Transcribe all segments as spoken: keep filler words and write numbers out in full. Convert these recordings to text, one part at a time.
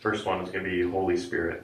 First one is going to be Holy Spirit.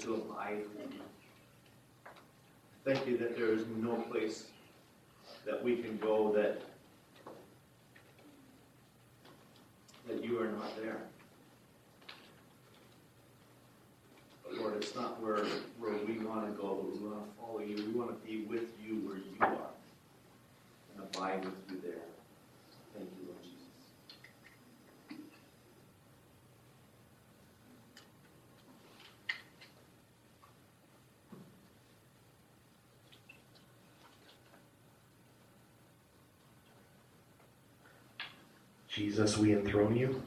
to abide with you. Thank you that there is no place that we can go that that you are not there. But Lord, it's not where, where we want to go, but we want to follow you. We want to be with you where you are and abide with you there. Thank you, Lord Jesus. Jesus, we enthrone you.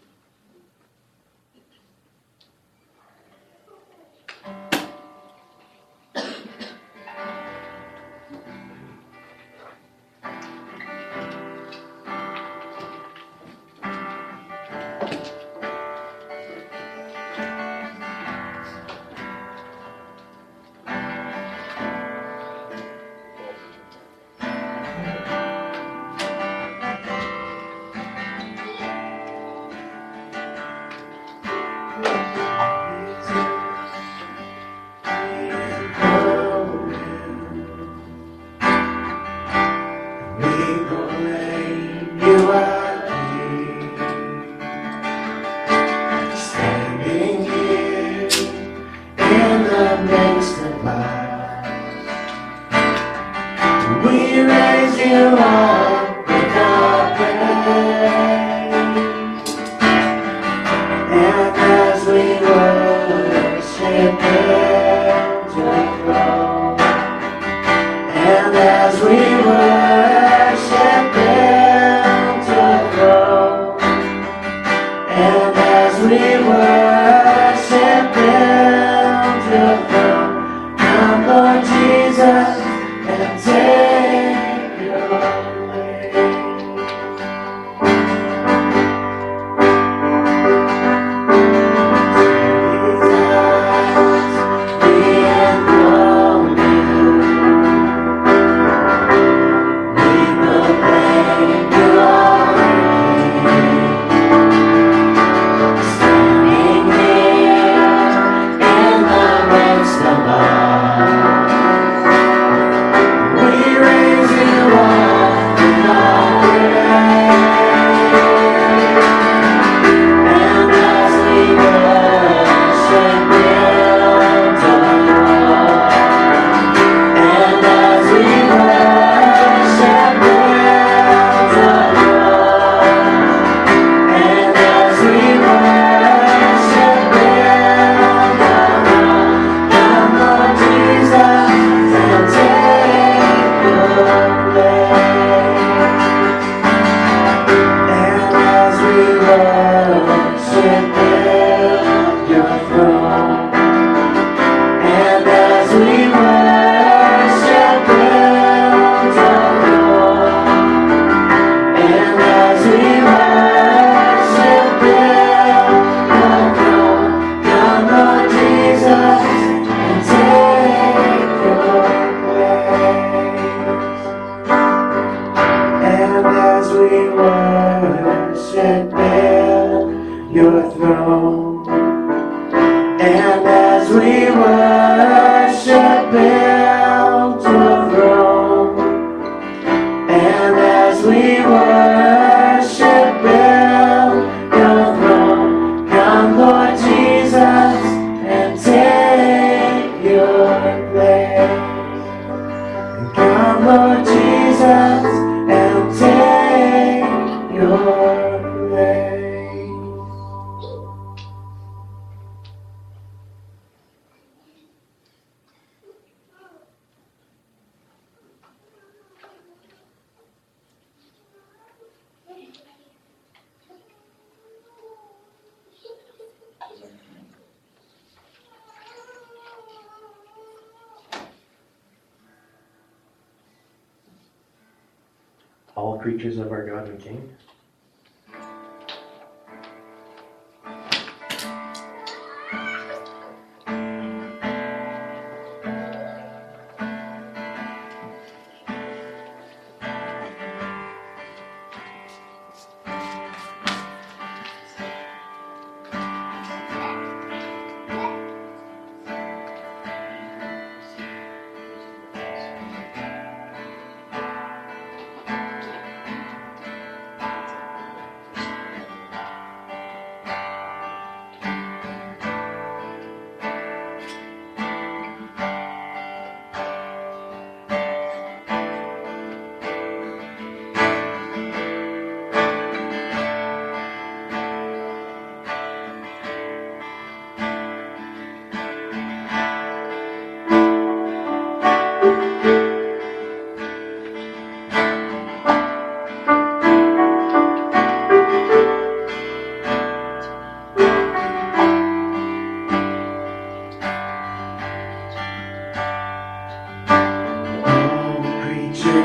All creatures of our God and King.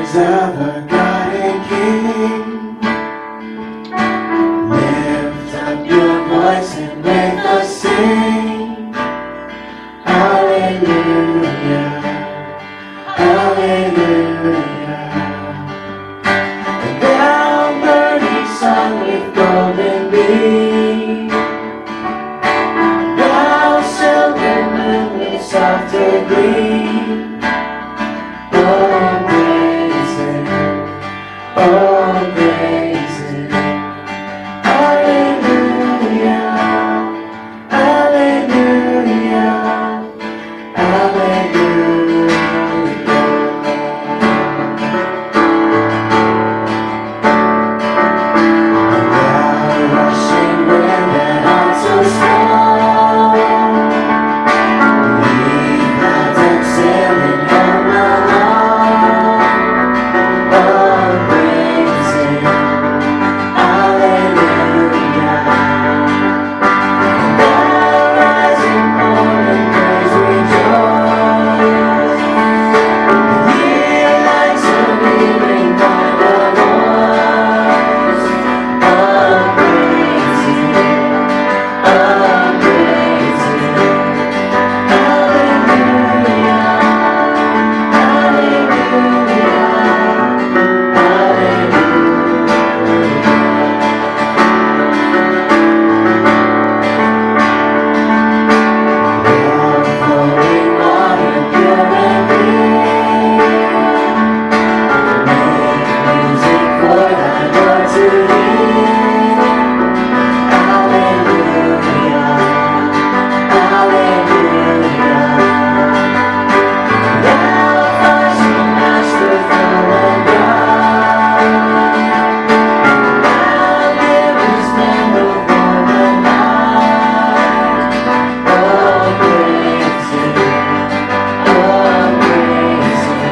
praise of our God and King. Lift up your voice and make us sing. Hallelujah, hallelujah. And down burning sun with golden beam. Thou silver moon with softer gleam. Oh, praise Him, oh, praise Him. Hallelujah, hallelujah, hallelujah. And thou rushing wind that also strong, lead clouds and sailing home along. Oh, praise Him, hallelujah. And thou rising morning, praise rejoice. And hear lights of evening find a voice. Oh, praise Him, oh, praise Him. Hallelujah, hallelujah, flowing water, pure and clear. Make music for thy Lord to hear. Hallelujah, hallelujah. Thou fashion master, full and bright. Thou givest men the form and light. Oh, praise Him, oh, praise Him.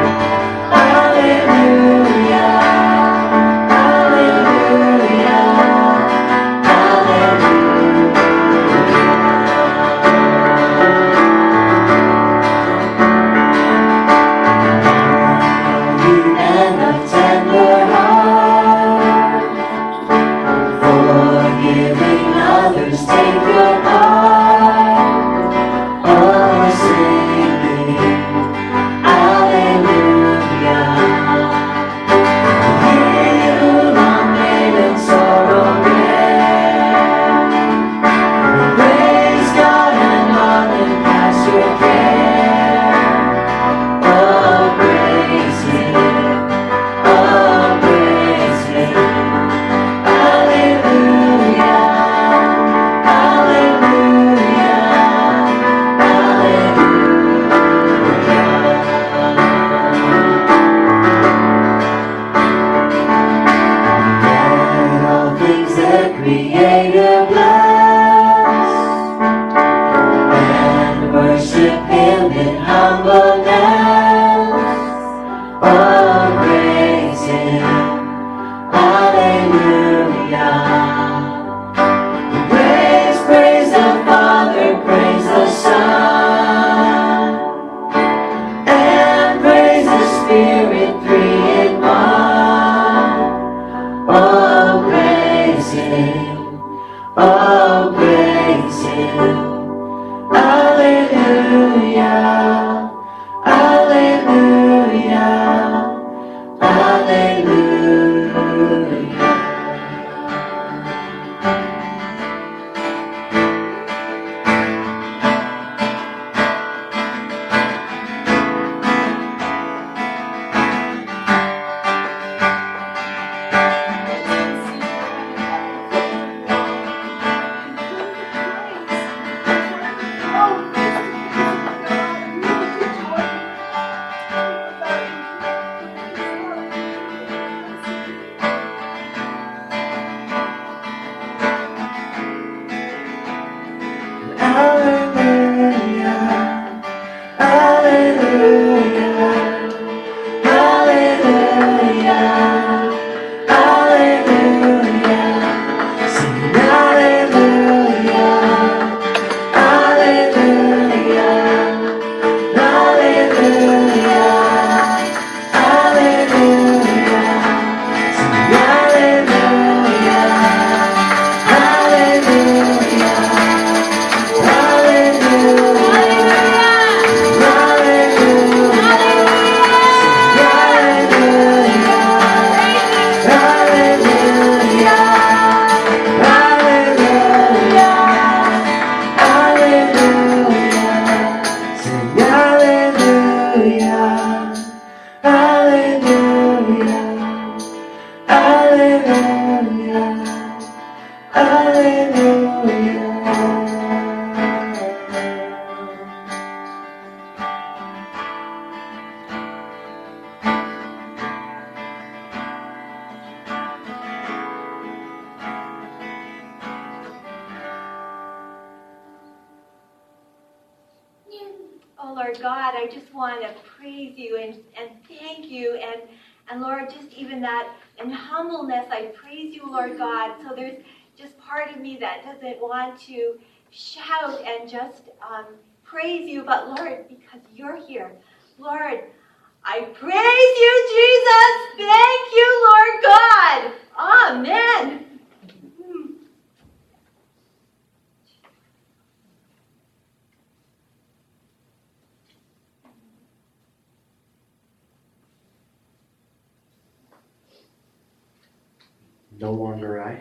Hallelujah, hallelujah, hallelujah. And of tender heart, forgiving others, take your part. Oh, singing, hallelujah. He who long made in sorrow bear, praise God and all and cast your care. Oh, praise Him, oh, praise Him. Hallelujah, hallelujah, hallelujah. Let all things the Creator bless, and worship Him in humbleness. Oh, praise Him, hallelujah. Praise, praise the Father, praise the Son, and praise the Spirit, three in one. Oh, praise Him, oh, praise Him. Hallelujah, hallelujah. Oh, Lord God, I just want to praise you and, and thank you. And, and Lord, just even that in humbleness, I praise you, Lord God. So there's just part of me that doesn't want to shout and just um, praise you. But Lord, because you're here, Lord, I praise you, Jesus. Thank you, Lord God. Amen. No longer I.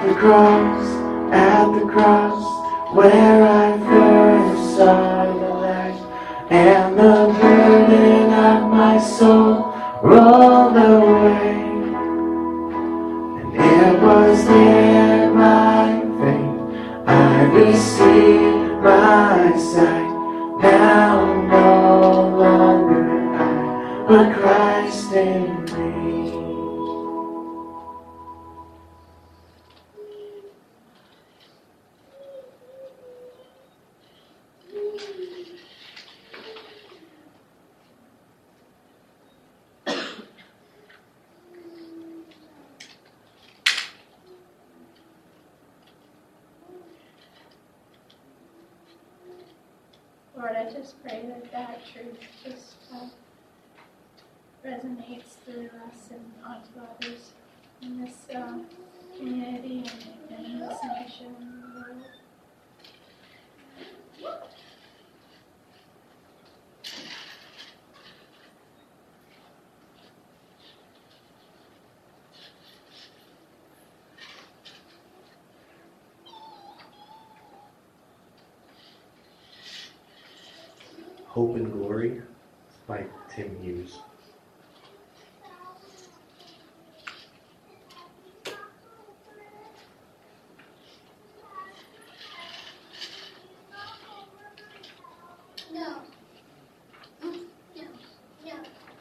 At the cross, at the cross, where I first saw the light, and the burden of my soul rolled away. And it was there by faith I received my sight. Now no longer I, but Christ in me. Lord, I just pray that that truth just uh, resonates through us and onto others in this uh, community and, and in this nation and the world. Hope and Glory by Tim Hughes. No. No. No.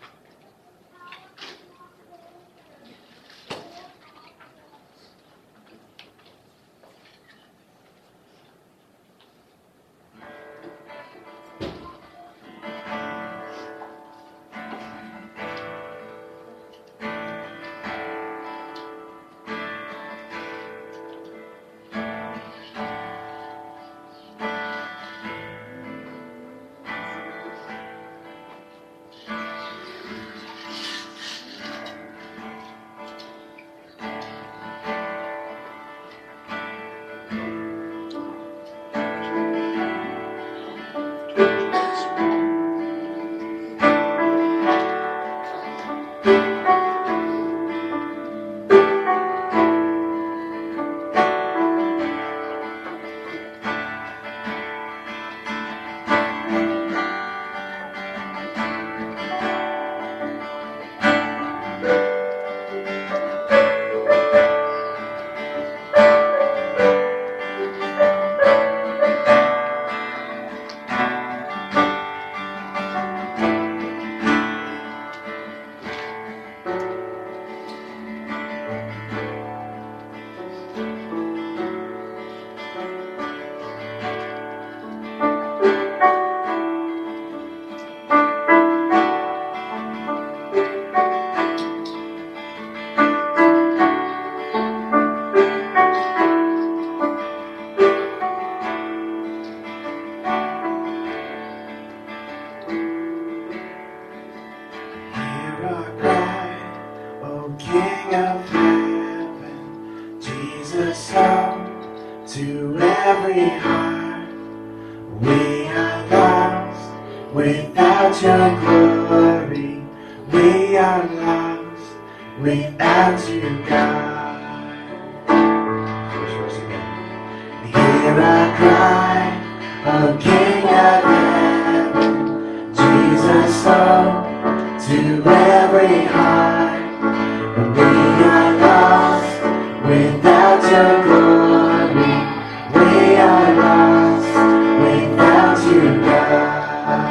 To every heart, we are lost without your glory. We are lost without you, God. First verse again. Hear our cry, O King of heaven, Jesus, oh, to every heart. We are lost without your glory. We are lost without you, God.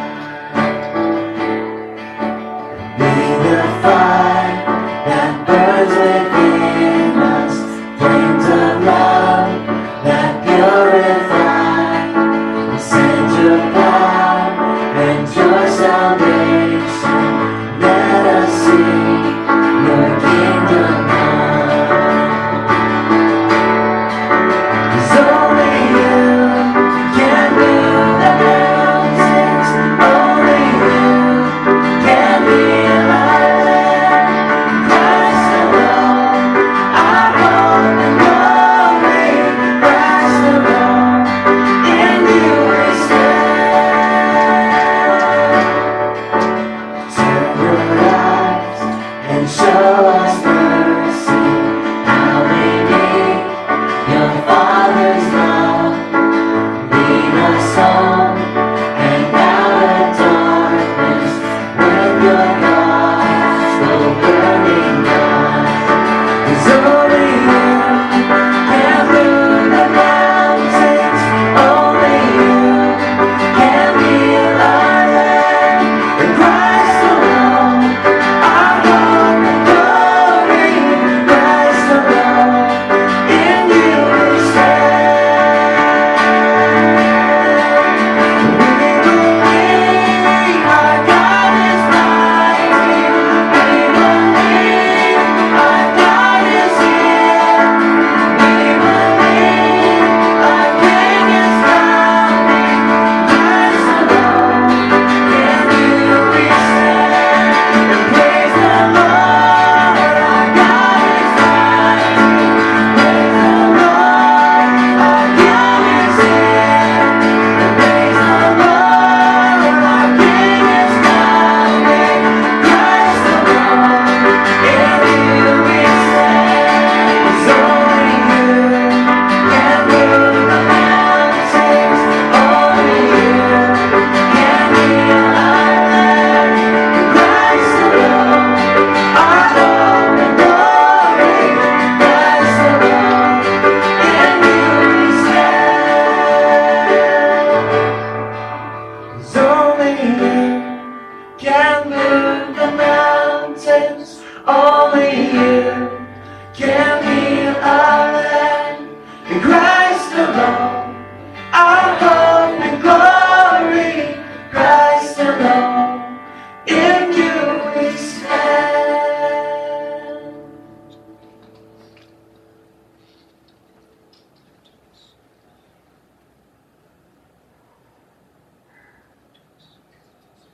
Be the fire that burns within us, flames of love that purify. Send your power and your salvation. Let us see your kingdom come.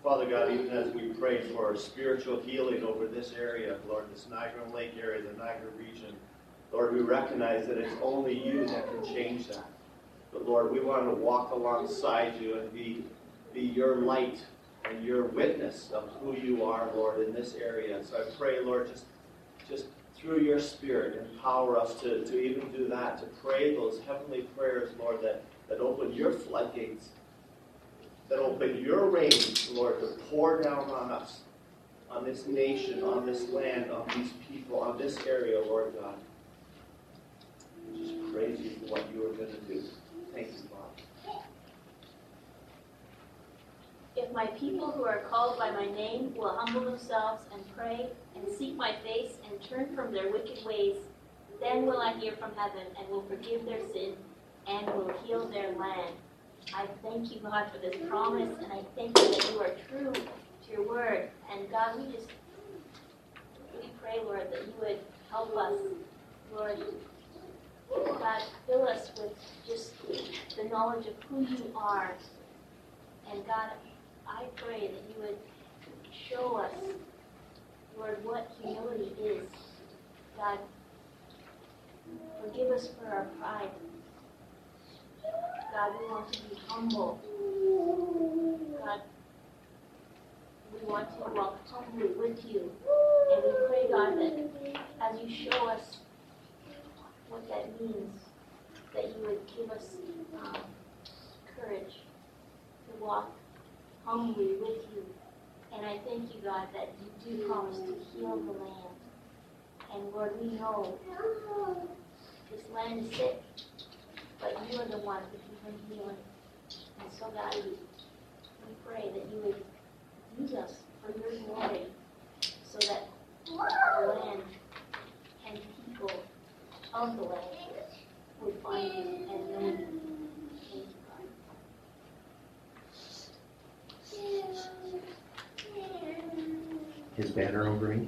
Father God, even as we pray for spiritual healing over this area, Lord, this Niagara Lake area, the Niagara region, Lord, we recognize that it's only you that can change that. But Lord, we want to walk alongside you and be, be your light and your witness of who you are, Lord, in this area. So I pray, Lord, just, just through your Spirit, empower us to, to even do that, to pray those heavenly prayers, Lord, that, that open your floodgates, that open your rain, Lord, to pour down on us, on this nation, on this land, on these people, on this area, Lord God. We just praise you for what you are going to do. Thank you, Father. If my people who are called by my name will humble themselves and pray and seek my face and turn from their wicked ways, then will I hear from heaven and will forgive their sin and will heal their land. I thank you, God, for this promise, and I thank you that you are true to your word. And God, we just, we pray, Lord, that you would help us, Lord. God, fill us with just the knowledge of who you are. And God, I pray that you would show us, Lord, what humility is. God, forgive us for our pride. God, we want to be humble. God, we want to walk humbly with you. And we pray, God, that as you show us what that means, that you would give us um, courage to walk humbly with you. And I thank you, God, that you do promise to heal the land. And Lord, we know this land is sick, but you are the one who can bring healing. And so, God, we, we pray that you would use us for your glory so that the land and people of the land would find you and know you. Thank you, God. His banner over me.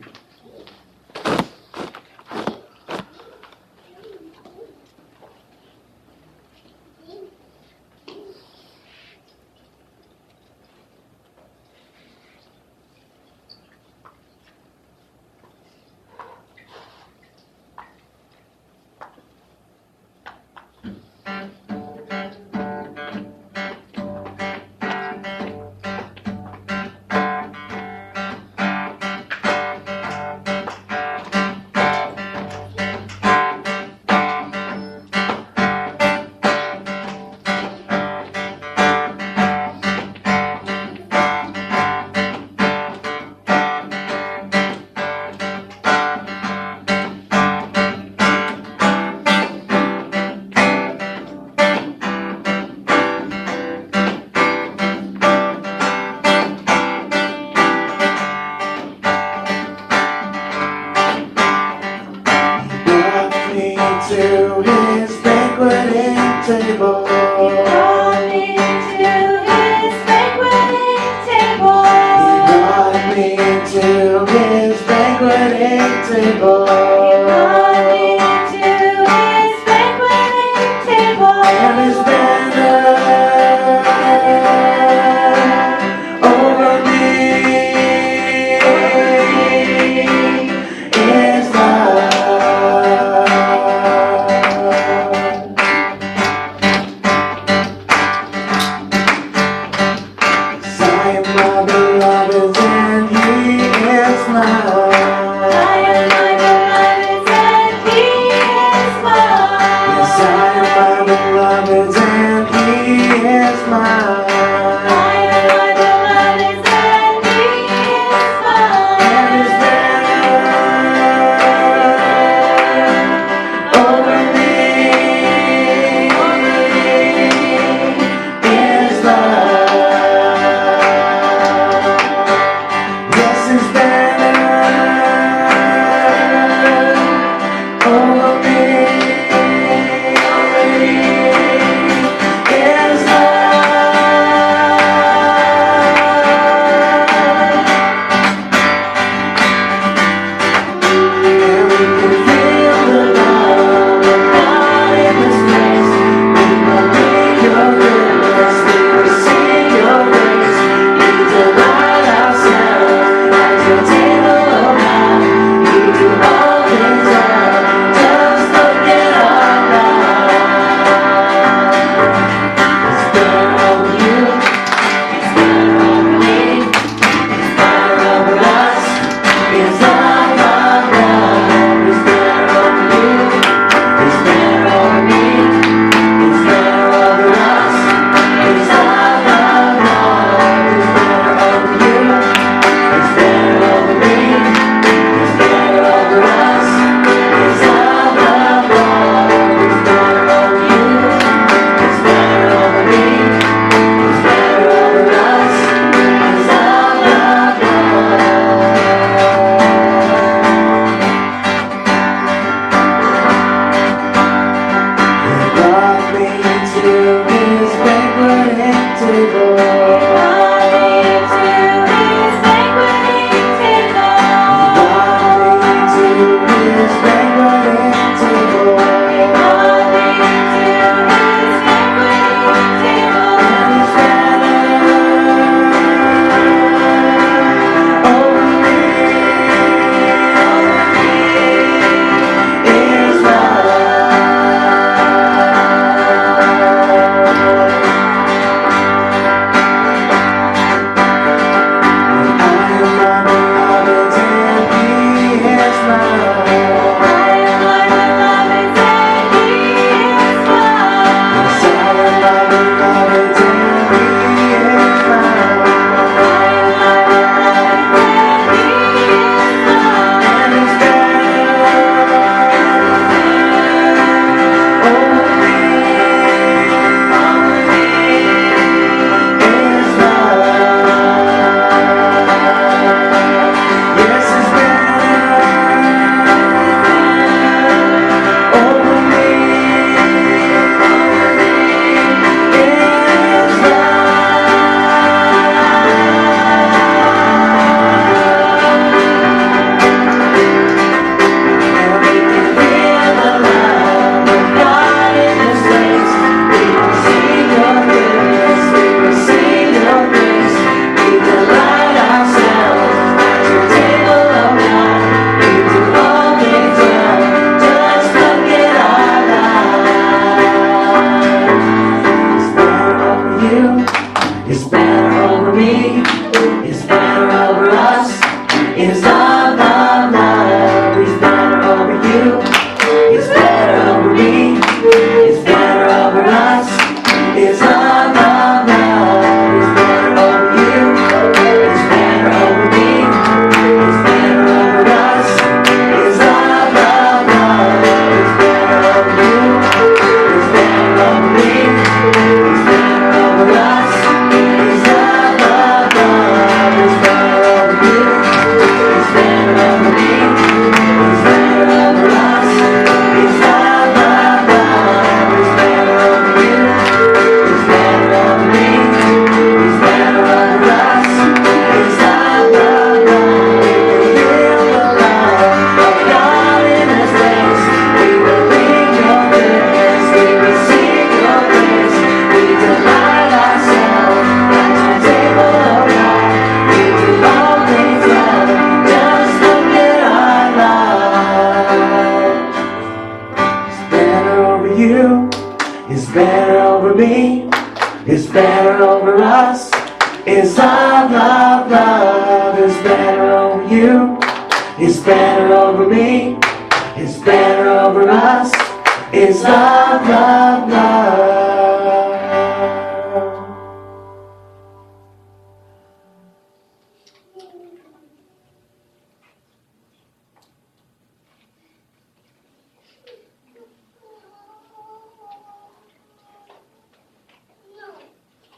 better over me, is better over us, is love, love, love, is better over you, is better over me, is better over us, is love, love, love.